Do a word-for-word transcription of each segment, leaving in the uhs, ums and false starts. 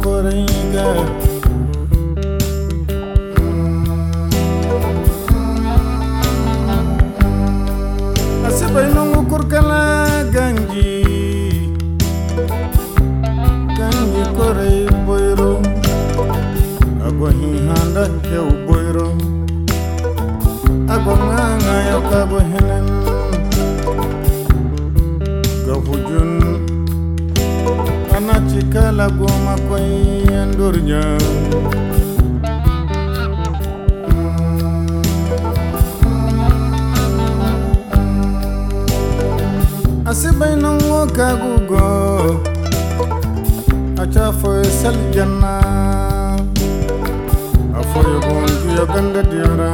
foringa asibay nungu kurkala ganji ganji korey boyro ago hi handa kew boyro ago nganga yo kago henen gafujun anachikala goma koy andurnya asibay nungu kagugo acha foy sal janna afoy gon kiyo ganda diara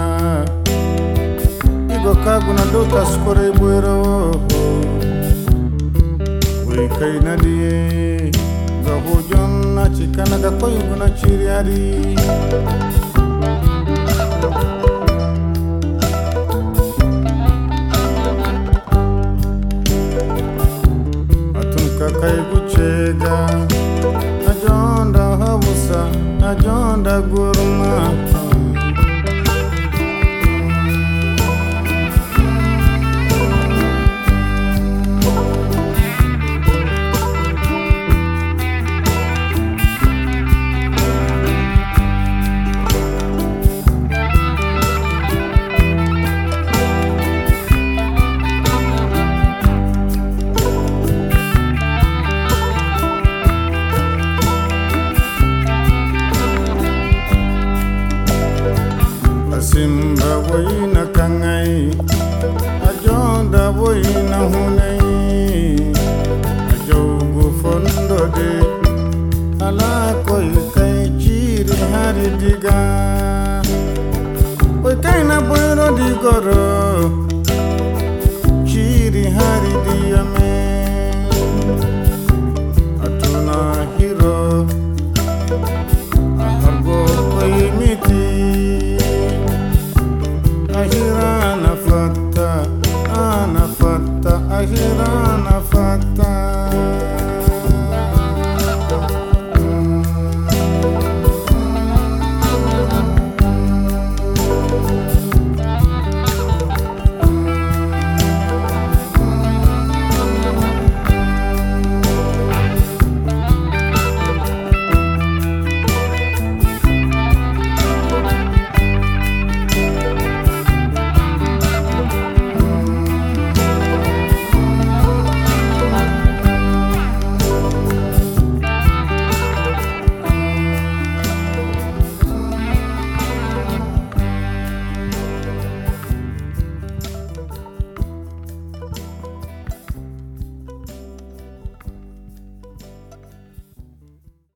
igo kaguna dota skore buero we kay nadie gaho jonna chikana ga koy guna chiriari kay guchega ajonda habusa ajonda gurma simba boyina kangai ajonda boyina hunai ajogu fondo de ala koy kay chiri hari diga koy kay na boyro digoro chiri hari diyame atuna hiro ahargo koy miti ahirana fatta ana fatta ahirana fatta